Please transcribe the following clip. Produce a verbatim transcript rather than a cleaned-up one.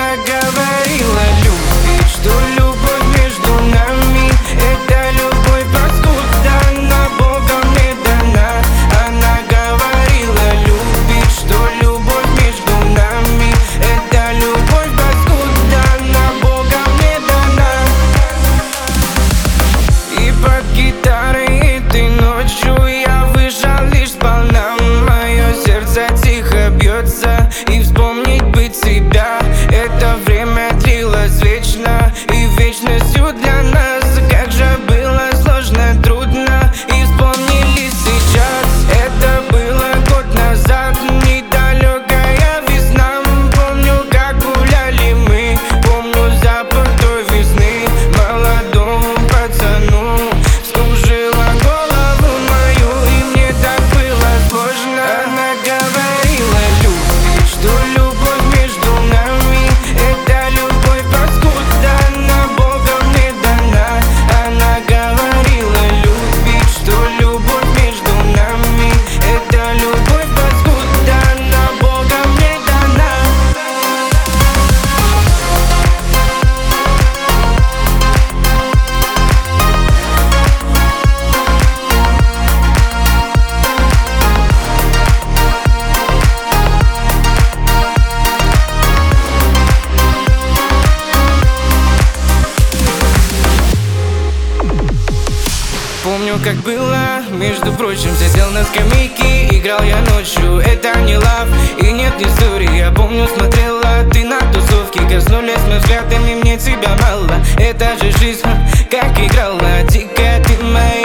Она говорила, любит, что любовь между нами — это любовь паскуда, на Богом не дана. Она говорила, любит, что любовь между нами — это любовь паскуда, на Богом не дана. И под гитарой этой ночью я выжал лишь сполна. Мое сердце тихо бьется, и вспомнить бы тебя — это время длилось вечно, и вечностью для нас. Как же было сложно, трудно, и вспомнили сейчас. Это было год назад, недалекая весна. Помню, как гуляли мы, помню запах той весны. Молодому пацану вскружила голову мою, и мне так было сложно. Она говорила, любит, что любовь между нами — это любовь паскуда, на Богом не дана. Она говорила, любит, что любовь между нами — это любовь паскуда, на Богом не дана. Помню, как было, между прочим, сидел на скамейке, играл я ночью. Это не лав и нет истории. Я помню, смотрела ты на тусовке, коснулись мы взглядами, мне тебя мало. Это же жизнь, как играла, дикая ты моя.